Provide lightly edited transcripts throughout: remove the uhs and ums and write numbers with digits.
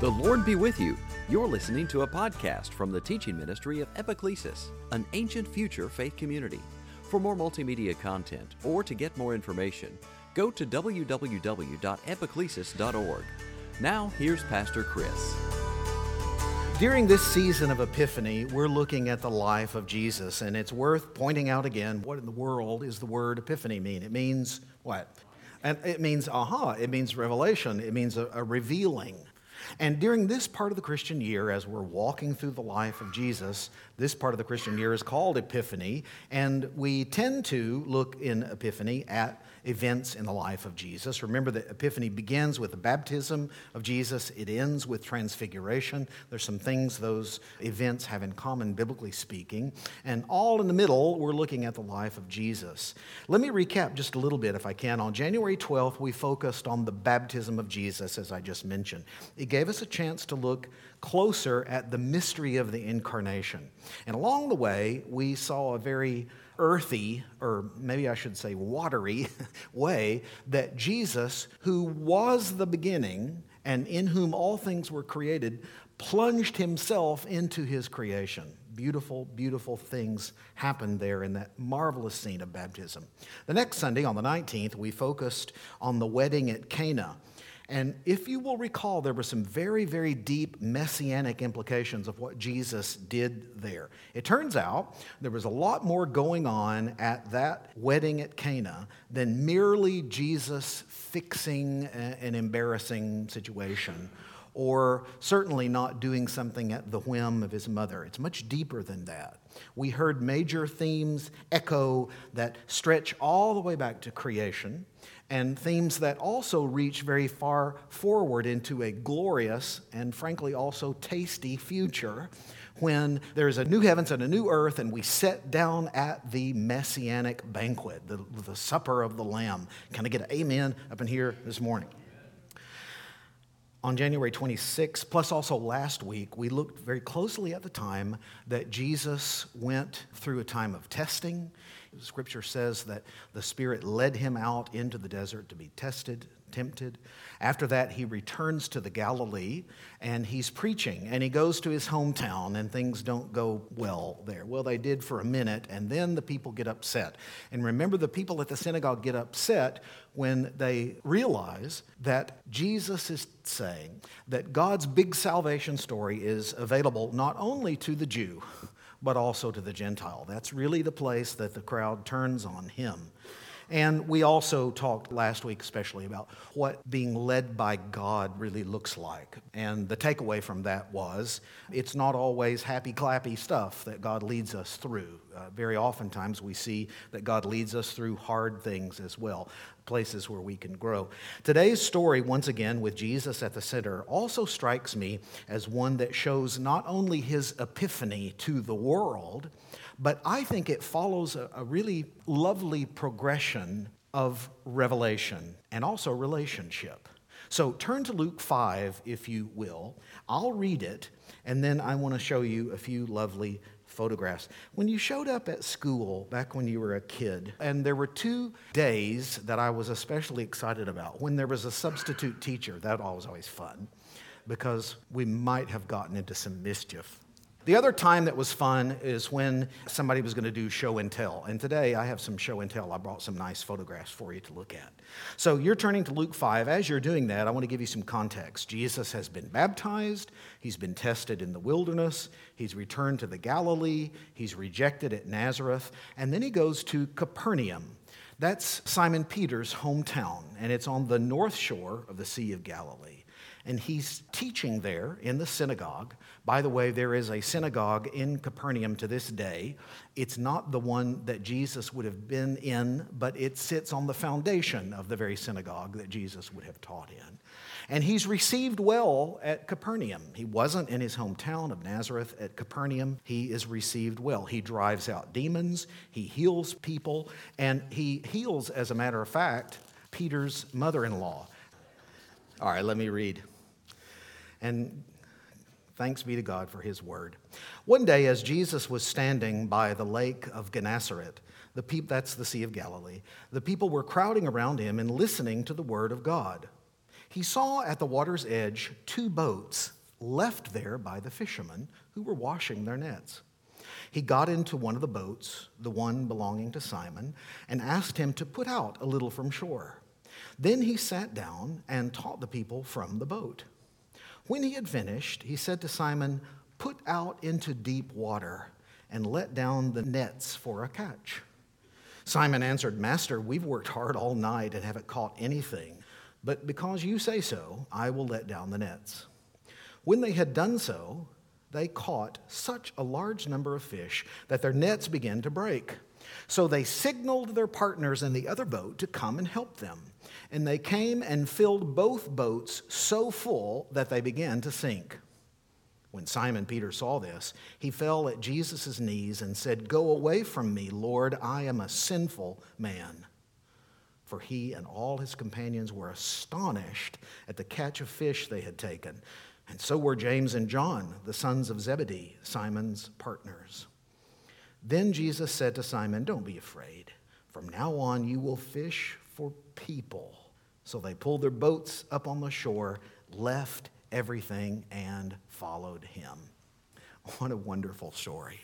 The Lord be with you. You're listening to a podcast from the teaching ministry of Epiclesis, an ancient future faith community. For more multimedia content or to get more information, go to www.epiclesis.org. Now, here's Pastor Chris. During this season of Epiphany, we're looking at the life of Jesus, and it's worth pointing out again, what in the world is the word epiphany mean? It means what? And it means it means revelation, it means a revealing. And during this part of the Christian year, as we're walking through the life of Jesus, this part of the Christian year is called Epiphany, and we tend to look in Epiphany at events in the life of Jesus. Remember that Epiphany begins with the baptism of Jesus. It ends with transfiguration. There's some things those events have in common, biblically speaking. And all in the middle, we're looking at the life of Jesus. Let me recap just a little bit, if I can. On January 12th, we focused on the baptism of Jesus, as I just mentioned. It gave us a chance to look closer at the mystery of the incarnation. And along the way, we saw a very earthy, or maybe I should say watery, way that Jesus, who was the beginning and in whom all things were created, plunged himself into his creation. Beautiful, beautiful things happened there in that marvelous scene of baptism. The next Sunday, on the 19th, we focused on the wedding at Cana. And if you will recall, there were some very, very deep messianic implications of what Jesus did there. It turns out there was a lot more going on at that wedding at Cana than merely Jesus fixing an embarrassing situation, or certainly not doing something at the whim of his mother. It's much deeper than that. We heard major themes echo that stretch all the way back to creation, and themes that also reach very far forward into a glorious and frankly also tasty future when there's a new heavens and a new earth and we sit down at the messianic banquet, the supper of the Lamb. Can I get an amen up in here this morning? On January 26th, plus also last week, we looked very closely at the time that Jesus went through a time of testing. Scripture says that the Spirit led him out into the desert to be tested, tempted. After that, he returns to the Galilee, and he's preaching, and he goes to his hometown, and things don't go well there. Well, they did for a minute, and then the people get upset. And remember, the people at the synagogue get upset when they realize that Jesus is saying that God's big salvation story is available not only to the Jew, but also to the Gentile. That's really the place that the crowd turns on him. And we also talked last week especially about what being led by God really looks like. And the takeaway from that was it's not always happy-clappy stuff that God leads us through. Very oftentimes we see that God leads us through hard things as well, places where we can grow. Today's story, once again, with Jesus at the center, also strikes me as one that shows not only his epiphany to the world, but I think it follows a really lovely progression of revelation and also relationship. So turn to Luke 5, if you will. I'll read it, and then I want to show you a few lovely photographs. When you showed up at school back when you were a kid, and there were 2 days that I was especially excited about. When there was a substitute teacher, that was always fun, because we might have gotten into some mischief. The other time that was fun is when somebody was going to do show and tell. And today I have some show and tell. I brought some nice photographs for you to look at. So you're turning to Luke 5. As you're doing that, I want to give you some context. Jesus has been baptized. He's been tested in the wilderness. He's returned to the Galilee. He's rejected at Nazareth. And then he goes to Capernaum. That's Simon Peter's hometown. And it's on the north shore of the Sea of Galilee. And he's teaching there in the synagogue. By the way, there is a synagogue in Capernaum to this day. It's not the one that Jesus would have been in, but it sits on the foundation of the very synagogue that Jesus would have taught in. And he's received well at Capernaum. He wasn't in his hometown of Nazareth. At Capernaum, he is received well. He drives out demons, he heals people, and he heals, as a matter of fact, Peter's mother-in-law. All right, let me read. And thanks be to God for his word. One day, as Jesus was standing by the lake of Gennesaret, that's the Sea of Galilee, the people were crowding around him and listening to the word of God. He saw at the water's edge 2 boats left there by the fishermen who were washing their nets. He got into one of the boats, the one belonging to Simon, and asked him to put out a little from shore. Then he sat down and taught the people from the boat. When he had finished, he said to Simon, "Put out into deep water and let down the nets for a catch." Simon answered, "Master, we've worked hard all night and haven't caught anything, but because you say so, I will let down the nets." When they had done so, they caught such a large number of fish that their nets began to break. So they signaled their partners in the other boat to come and help them. And they came and filled both boats so full that they began to sink. When Simon Peter saw this, he fell at Jesus' knees and said, "Go away from me, Lord, I am a sinful man." For he and all his companions were astonished at the catch of fish they had taken. And so were James and John, the sons of Zebedee, Simon's partners. Then Jesus said to Simon, "Don't be afraid. From now on you will fish for people." So they pulled their boats up on the shore, left everything, and followed him. What a wonderful story.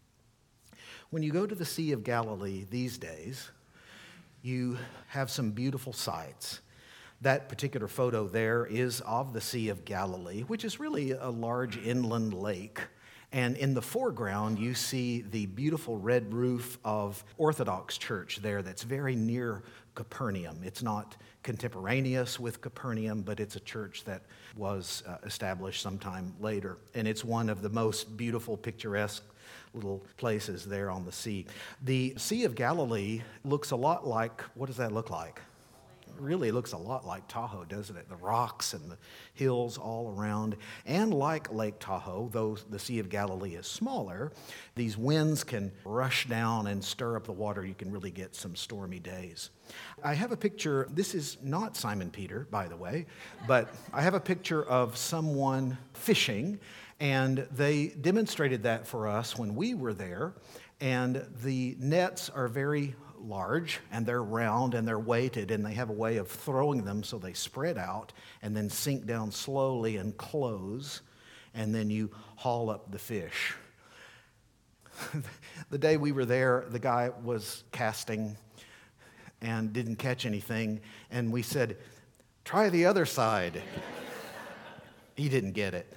When you go to the Sea of Galilee these days, you have some beautiful sights. That particular photo there is of the Sea of Galilee, which is really a large inland lake. And in the foreground, you see the beautiful red roof of Orthodox Church there that's very near Capernaum. It's not contemporaneous with Capernaum, but it's a church that was established sometime later. And it's one of the most beautiful, picturesque little places there on the sea. The Sea of Galilee looks a lot like, what does that look like? It really looks a lot like Tahoe, doesn't it? The rocks and the hills all around. And like Lake Tahoe, though the Sea of Galilee is smaller, these winds can rush down and stir up the water. You can really get some stormy days. I have a picture. This is not Simon Peter, by the way, but I have a picture of someone fishing, and they demonstrated that for us when we were there. And the nets are very large, and they're round, and they're weighted, and they have a way of throwing them so they spread out and then sink down slowly and close, and then you haul up the fish. The day we were there, the guy was casting and didn't catch anything, and we said, "Try the other side." He didn't get it.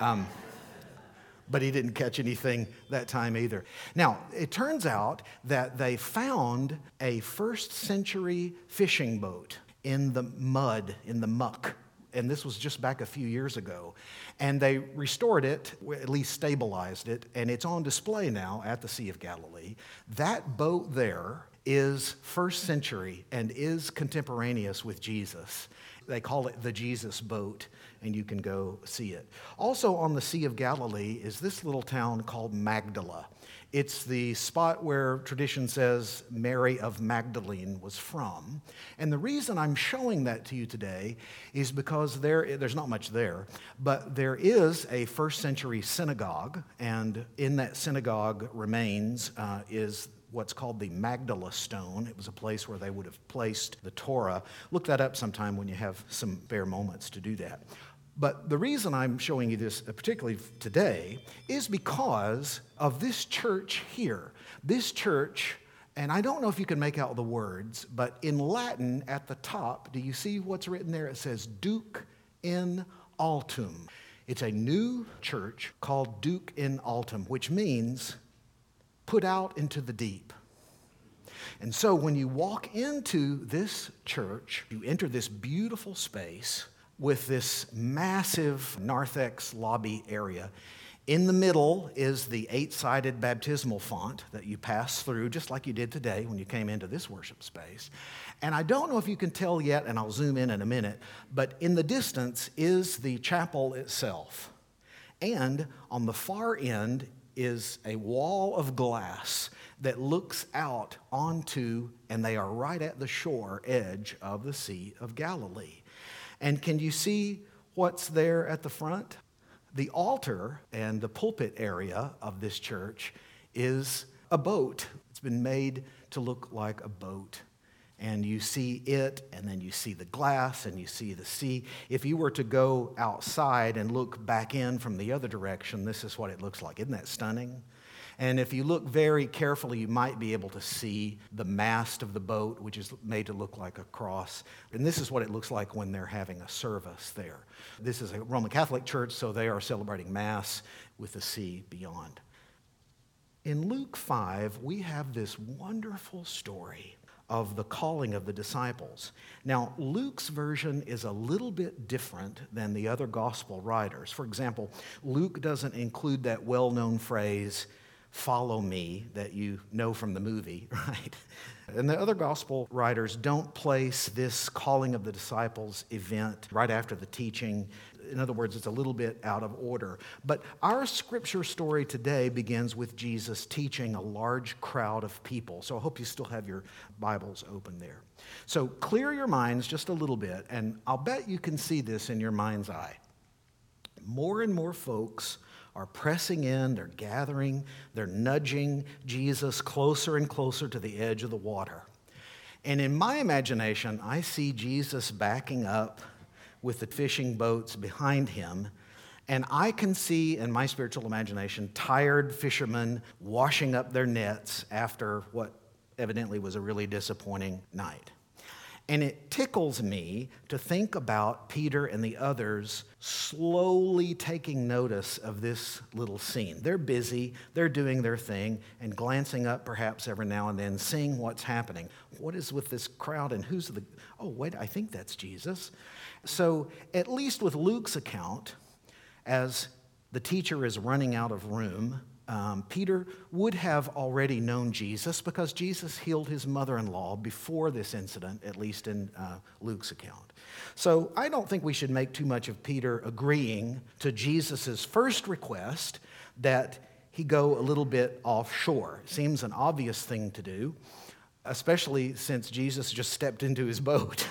But he didn't catch anything that time either. Now, it turns out that they found a first-century fishing boat in the mud, in the muck, and this was just back a few years ago. And they restored it, at least stabilized it, and it's on display now at the Sea of Galilee. That boat there is first century and is contemporaneous with Jesus. They call it the Jesus boat, and you can go see it. Also on the Sea of Galilee is this little town called Magdala. It's the spot where tradition says Mary of Magdalene was from. And the reason I'm showing that to you today is because there's not much there, but there is a first century synagogue, and in that synagogue remains is what's called the Magdala Stone. It was a place where they would have placed the Torah. Look that up sometime when you have some spare moments to do that. But the reason I'm showing you this, particularly today, is because of this church here. This church, and I don't know if you can make out the words, but in Latin at the top, do you see what's written there? It says Duc in Altum. It's a new church called Duc in Altum, which means put out into the deep. And so when you walk into this church, you enter this beautiful space with this massive narthex lobby area. In the middle is the 8-sided baptismal font that you pass through, just like you did today when you came into this worship space. And I don't know if you can tell yet, and I'll zoom in a minute, but in the distance is the chapel itself. And on the far end is a wall of glass that looks out onto, and they are right at the shore edge of the Sea of Galilee. And can you see what's there at the front? The altar and the pulpit area of this church is a boat. It's been made to look like a boat. and you see it, and then you see the glass, and you see the sea. If you were to go outside and look back in from the other direction, this is what it looks like. Isn't that stunning? And if you look very carefully, you might be able to see the mast of the boat, which is made to look like a cross. And this is what it looks like when they're having a service there. This is a Roman Catholic church, so they are celebrating Mass with the sea beyond. In Luke 5, we have this wonderful story of the calling of the disciples. Now, Luke's version is a little bit different than the other gospel writers. For example, Luke doesn't include that well-known phrase, "Follow me," that you know from the movie, right? And the other gospel writers don't place this calling of the disciples event right after the teaching. In other words, it's a little bit out of order. But our scripture story today begins with Jesus teaching a large crowd of people. So I hope you still have your Bibles open there. So clear your minds just a little bit, and I'll bet you can see this in your mind's eye. More and more folks are pressing in, they're gathering, they're nudging Jesus closer and closer to the edge of the water. And in my imagination, I see Jesus backing up with the fishing boats behind him, and I can see in my spiritual imagination tired fishermen washing up their nets after what evidently was a really disappointing night. And it tickles me to think about Peter and the others slowly taking notice of this little scene. They're busy, they're doing their thing, and glancing up perhaps every now and then, seeing what's happening. What is with this crowd, and who's the... Oh, wait, I think that's Jesus. So at least with Luke's account, as the teacher is running out of room, Peter would have already known Jesus because Jesus healed his mother-in-law before this incident, at least in Luke's account. So I don't think we should make too much of Peter agreeing to Jesus' first request that he go a little bit offshore. Seems an obvious thing to do, especially since Jesus just stepped into his boat.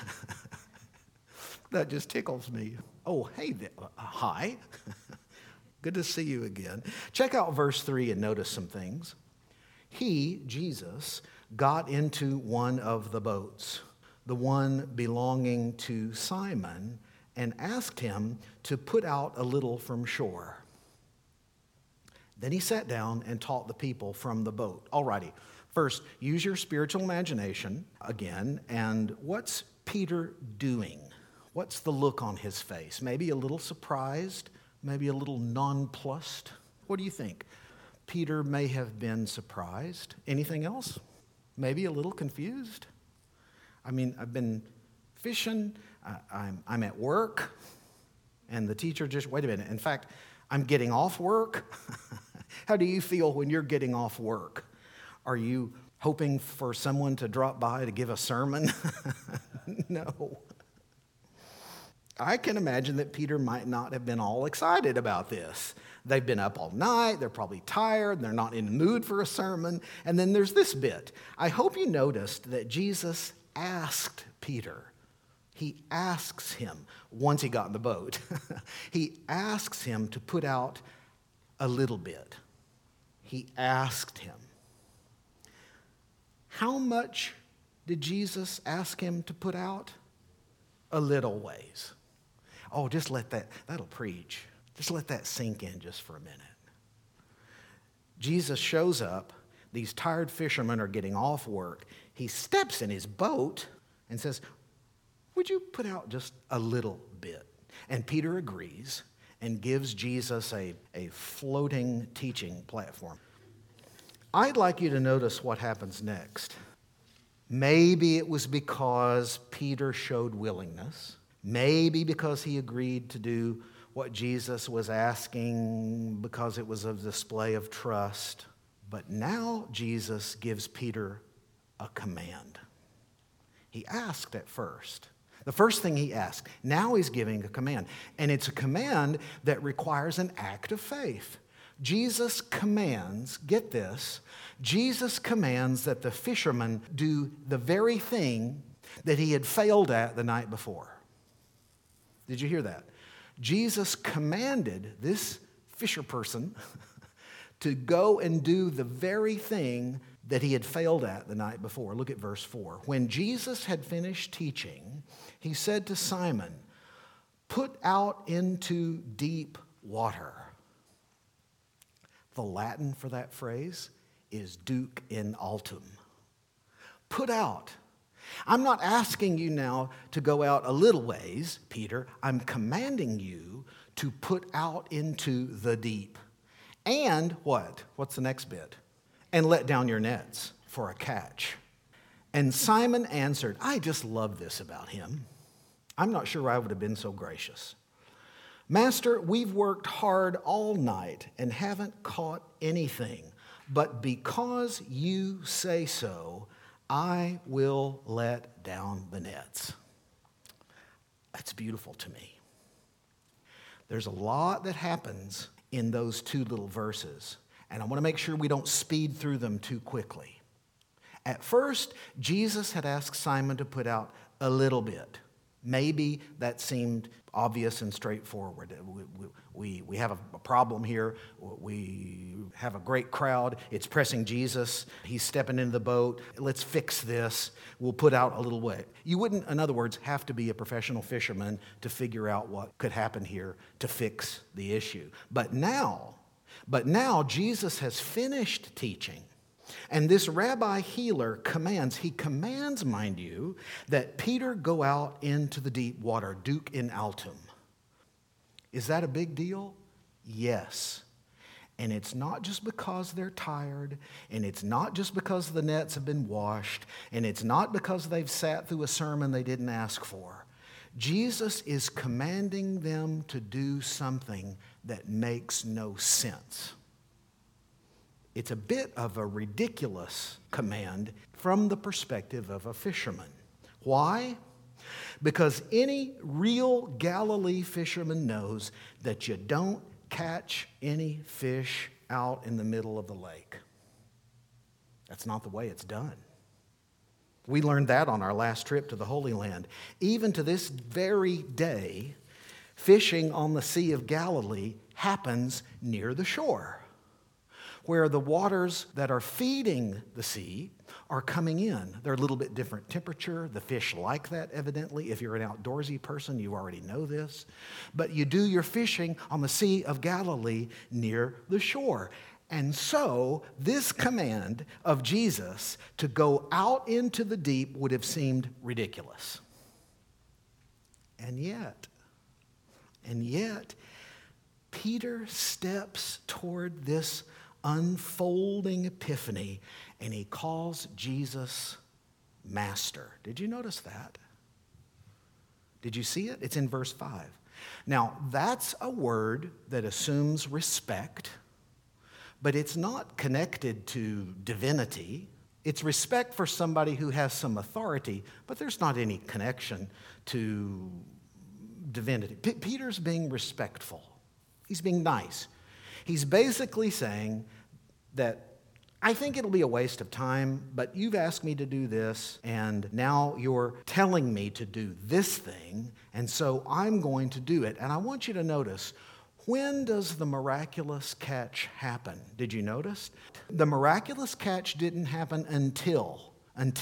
That just tickles me. Oh, hey, hi. Good to see you again. Check out verse 3 and notice some things. He, Jesus, got into one of the boats, the one belonging to Simon, and asked him to put out a little from shore. Then he sat down and taught the people from the boat. Alrighty, first, use your spiritual imagination again, and what's Peter doing? What's the look on his face? Maybe a little surprised? Maybe a little nonplussed? What do you think? Peter may have been surprised. Anything else? Maybe a little confused? I mean, I've been fishing, I'm at work, and the teacher just, wait a minute, in fact, I'm getting off work. How do you feel when you're getting off work? Are you hoping for someone to drop by to give a sermon? No. I can imagine that Peter might not have been all excited about this. They've been up all night, they're probably tired, they're not in the mood for a sermon. And then there's this bit. I hope you noticed that Jesus asked Peter. He asks him, once he got in the boat, he asks him to put out a little bit. He asked him. How much did Jesus ask him to put out? A little ways. Oh, just let that'll preach. Just let that sink in just for a minute. Jesus shows up. These tired fishermen are getting off work. He steps in his boat and says, would you put out just a little bit? And Peter agrees and gives Jesus a floating teaching platform. I'd like you to notice what happens next. Maybe it was because Peter showed willingness. Maybe because he agreed to do what Jesus was asking because it was a display of trust. But now Jesus gives Peter a command. He asked at first. The first thing he asked. Now he's giving a command. And it's a command that requires an act of faith. Jesus commands, get this, Jesus commands that the fishermen do the very thing that he had failed at the night before. Did you hear that? Jesus commanded this fisher person to go and do the very thing that he had failed at the night before. Look at verse 4. When Jesus had finished teaching, he said to Simon, "Put out into deep water." The Latin for that phrase is duc in altum. Put out. I'm not asking you now to go out a little ways, Peter. I'm commanding you to put out into the deep. And what? What's the next bit? And let down your nets for a catch. And Simon answered, I just love this about him. I'm not sure I would have been so gracious. Master, we've worked hard all night and haven't caught anything. But because you say so, I will let down the nets. That's beautiful to me. There's a lot that happens in those two little verses, and I want to make sure we don't speed through them too quickly. At first, Jesus had asked Simon to put out a little bit. Maybe that seemed obvious and straightforward. We have a problem here. We have a great crowd. It's pressing Jesus. He's stepping into the boat. Let's fix this. We'll put out a little way. You wouldn't, in other words, have to be a professional fisherman to figure out what could happen here to fix the issue. But now Jesus has finished teaching. And this rabbi healer commands, mind you, that Peter go out into the deep water, duc in altum. Is that a big deal? Yes. And it's not just because they're tired, and it's not just because the nets have been washed, and it's not because they've sat through a sermon they didn't ask for. Jesus is commanding them to do something that makes no sense. It's a bit of a ridiculous command from the perspective of a fisherman. Why? Because any real Galilee fisherman knows that you don't catch any fish out in the middle of the lake. That's not the way it's done. We learned that on our last trip to the Holy Land. Even to this very day, fishing on the Sea of Galilee happens near the shore, where the waters that are feeding the sea are coming in. They're a little bit different temperature. The fish like that, evidently. If you're an outdoorsy person, you already know this. But you do your fishing on the Sea of Galilee near the shore. And so this command of Jesus to go out into the deep would have seemed ridiculous. And yet, Peter steps toward this unfolding epiphany, and he calls Jesus Master. Did you notice that? Did you see it? It's in verse 5. Now, that's a word that assumes respect, but it's not connected to divinity. It's respect for somebody who has some authority, but there's not any connection to divinity. Peter's being respectful. He's being nice. He's basically saying that I think it'll be a waste of time, but you've asked me to do this, and now you're telling me to do this thing, and so I'm going to do it. And I want you to notice, when does the miraculous catch happen? Did you notice? The miraculous catch didn't happen until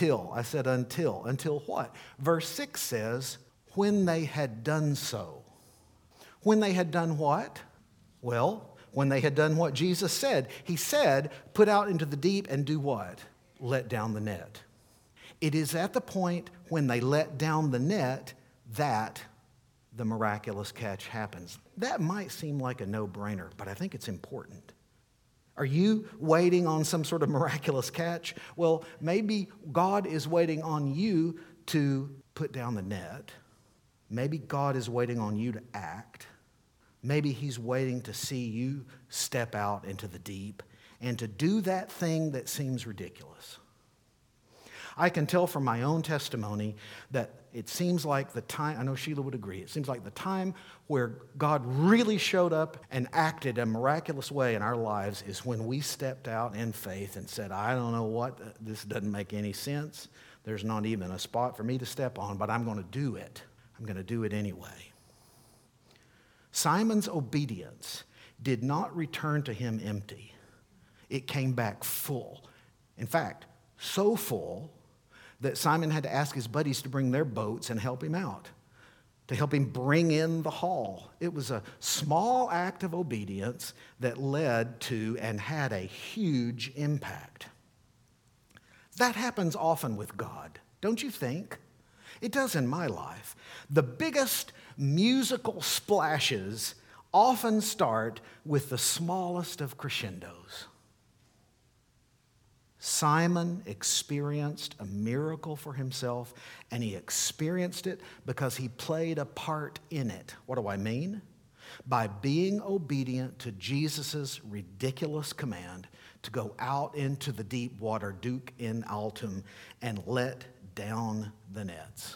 what? Verse 6 says, when they had done so. When they had done what? Well, when they had done what Jesus said. He said, put out into the deep and do what? Let down the net. It is at the point when they let down the net that the miraculous catch happens. That might seem like a no-brainer, but I think it's important. Are you waiting on some sort of miraculous catch? Well, maybe God is waiting on you to put down the net. Maybe God is waiting on you to act. Maybe he's waiting to see you step out into the deep and to do that thing that seems ridiculous. I can tell from my own testimony that it seems like the time, I know Sheila would agree, it seems like the time where God really showed up and acted a miraculous way in our lives is when we stepped out in faith and said, I don't know what, this doesn't make any sense. There's not even a spot for me to step on, but I'm going to do it. I'm going to do it anyway. Simon's obedience did not return to him empty. It came back full. In fact, so full that Simon had to ask his buddies to bring their boats and help him out, to help him bring in the haul. It was a small act of obedience that led to and had a huge impact. That happens often with God, don't you think? It does in my life. The biggest musical splashes often start with the smallest of crescendos. Simon experienced a miracle for himself, and he experienced it because he played a part in it. What do I mean? By being obedient to Jesus' ridiculous command to go out into the deep water, duc in altum, and let down the nets.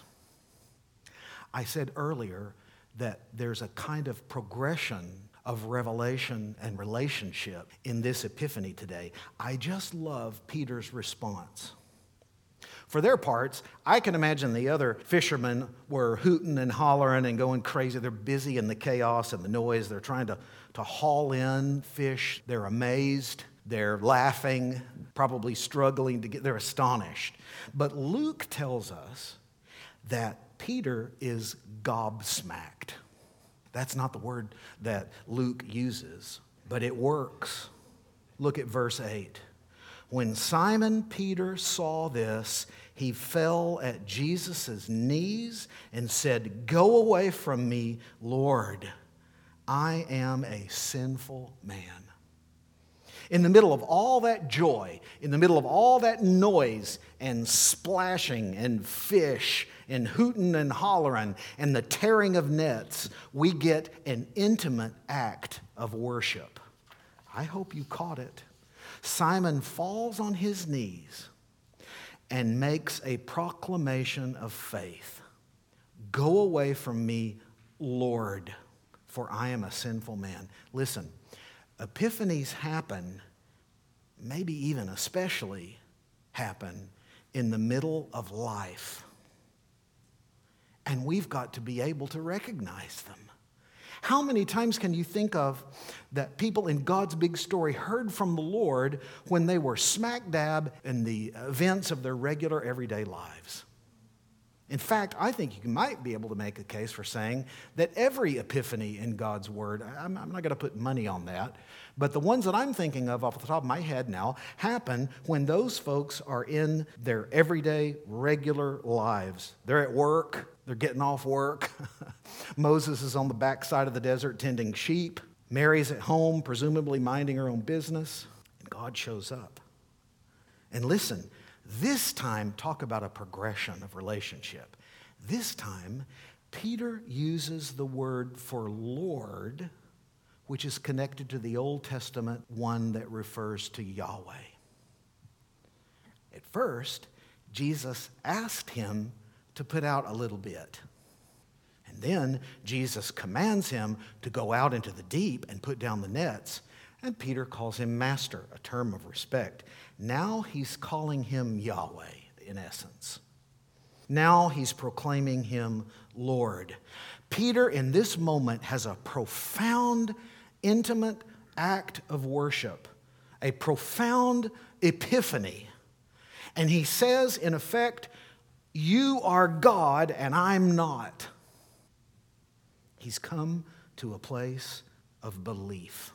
I said earlier that there's a kind of progression of revelation and relationship in this epiphany today. I just love Peter's response. For their parts, I can imagine the other fishermen were hooting and hollering and going crazy. They're busy in the chaos and the noise. They're trying to haul in fish. They're amazed. They're laughing, probably struggling to get, they're astonished. But Luke tells us that Peter is gobsmacked. That's not the word that Luke uses, but it works. Look at verse 8. When Simon Peter saw this, he fell at Jesus' knees and said, "Go away from me, Lord. I am a sinful man." In the middle of all that joy, in the middle of all that noise and splashing and fish and hooting and hollering and the tearing of nets, we get an intimate act of worship. I hope you caught it. Simon falls on his knees and makes a proclamation of faith. "Go away from me, Lord, for I am a sinful man." Listen, epiphanies happen, maybe even especially happen, in the middle of life. And we've got to be able to recognize them. How many times can you think of that people in God's big story heard from the Lord when they were smack dab in the events of their regular everyday lives? In fact, I think you might be able to make a case for saying that every epiphany in God's Word, I'm not going to put money on that, but the ones that I'm thinking of off the top of my head now happen when those folks are in their everyday, regular lives. They're at work. They're getting off work. Moses is on the backside of the desert tending sheep. Mary's at home, presumably minding her own business. And God shows up. And listen, this time, talk about a progression of relationship. This time, Peter uses the word for Lord, which is connected to the Old Testament one that refers to Yahweh. At first, Jesus asked him to put out a little bit. And then Jesus commands him to go out into the deep and put down the nets. And Peter calls him master, a term of respect. Now he's calling him Yahweh, in essence. Now he's proclaiming him Lord. Peter, in this moment, has a profound, intimate act of worship, a profound epiphany. And he says, in effect, "You are God and I'm not." He's come to a place of belief.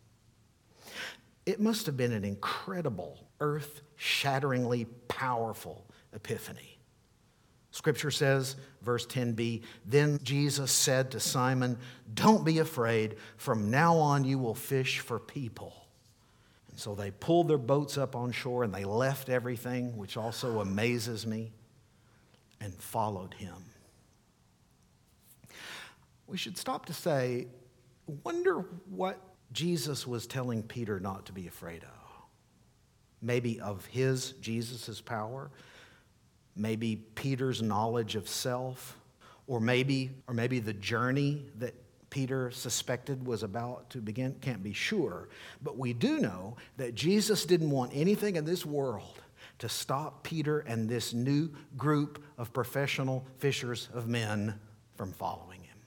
It must have been an incredible, earth-shatteringly powerful epiphany. Scripture says, verse 10b, "Then Jesus said to Simon, 'Don't be afraid. From now on you will fish for people.' And so they pulled their boats up on shore and they left everything, which also amazes me, and followed him." We should stop to say, wonder what Jesus was telling Peter not to be afraid of. Maybe of Jesus' power, maybe Peter's knowledge of self, or maybe the journey that Peter suspected was about to begin. Can't be sure. But we do know that Jesus didn't want anything in this world to stop Peter and this new group of professional fishers of men from following him.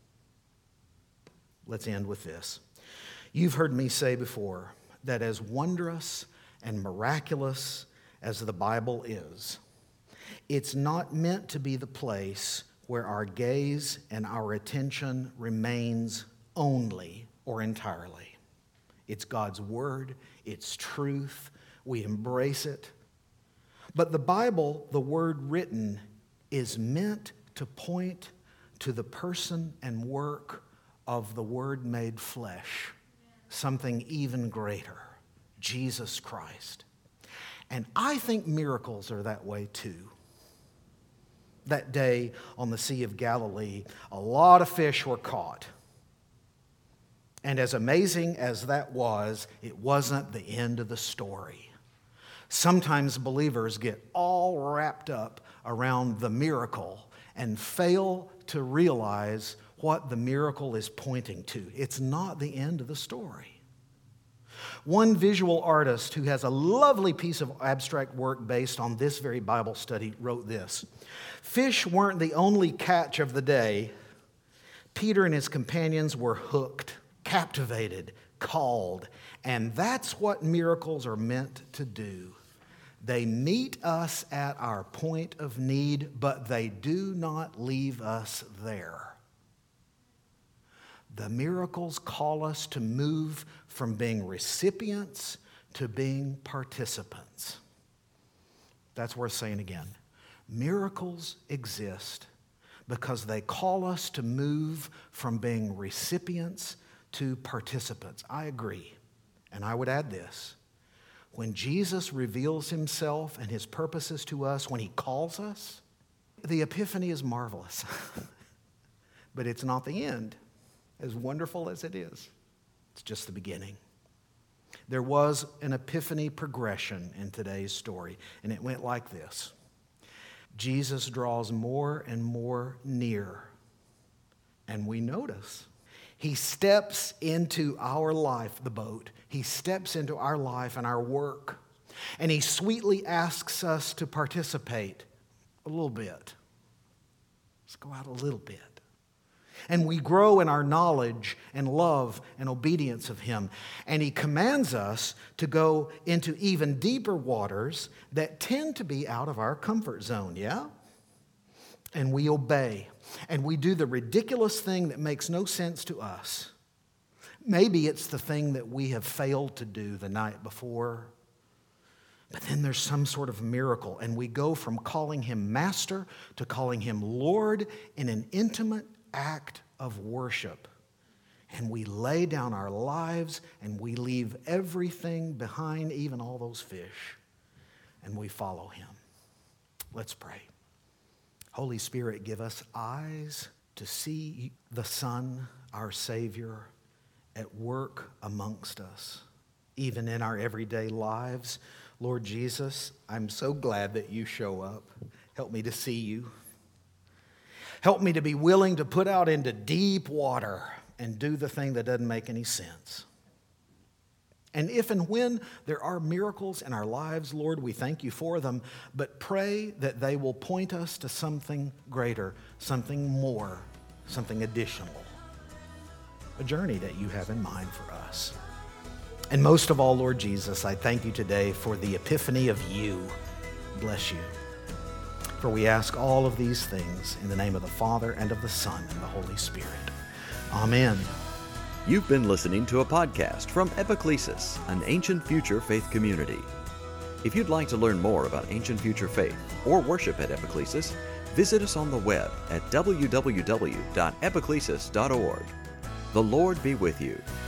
Let's end with this. You've heard me say before that as wondrous and miraculous as the Bible is, it's not meant to be the place where our gaze and our attention remains only or entirely. It's God's Word, it's truth, we embrace it. But the Bible, the Word written, is meant to point to the person and work of the Word made flesh, something even greater, Jesus Christ. And I think miracles are that way too. That day on the Sea of Galilee, a lot of fish were caught. And as amazing as that was, it wasn't the end of the story. Sometimes believers get all wrapped up around the miracle and fail to realize what the miracle is pointing to. It's not the end of the story. One visual artist who has a lovely piece of abstract work based on this very Bible study wrote this: "Fish weren't the only catch of the day. Peter and his companions were hooked, captivated, called, and that's what miracles are meant to do. They meet us at our point of need, but they do not leave us there. The miracles call us to move from being recipients to being participants." That's worth saying again. Miracles exist because they call us to move from being recipients to participants. I agree. And I would add this. When Jesus reveals himself and his purposes to us, when he calls us, the epiphany is marvelous. But it's not the end, as wonderful as it is. It's just the beginning. There was an epiphany progression in today's story, and it went like this. Jesus draws more and more near, and we notice. He steps into our life, the boat. He steps into our life and our work, and he sweetly asks us to participate a little bit. Let's go out a little bit. And we grow in our knowledge and love and obedience of him. And he commands us to go into even deeper waters that tend to be out of our comfort zone, yeah? And we obey. And we do the ridiculous thing that makes no sense to us. Maybe it's the thing that we have failed to do the night before. But then there's some sort of miracle, and we go from calling him Master to calling him Lord in an intimate act of worship. And we lay down our lives, and we leave everything behind, even all those fish, and we follow him. Let's pray. Holy Spirit, give us eyes to see the Son, our Savior, at work amongst us, even in our everyday lives. Lord Jesus, I'm so glad that you show up. Help me to see you. Help me to be willing to put out into deep water and do the thing that doesn't make any sense. And if and when there are miracles in our lives, Lord, we thank you for them, but pray that they will point us to something greater, something more, something additional, a journey that you have in mind for us. And most of all, Lord Jesus, I thank you today for the epiphany of you. Bless you. For we ask all of these things in the name of the Father, and of the Son, and the Holy Spirit. Amen. You've been listening to a podcast from Epiclesis, an ancient future faith community. If you'd like to learn more about ancient future faith or worship at Epiclesis, visit us on the web at www.epiclesis.org. The Lord be with you.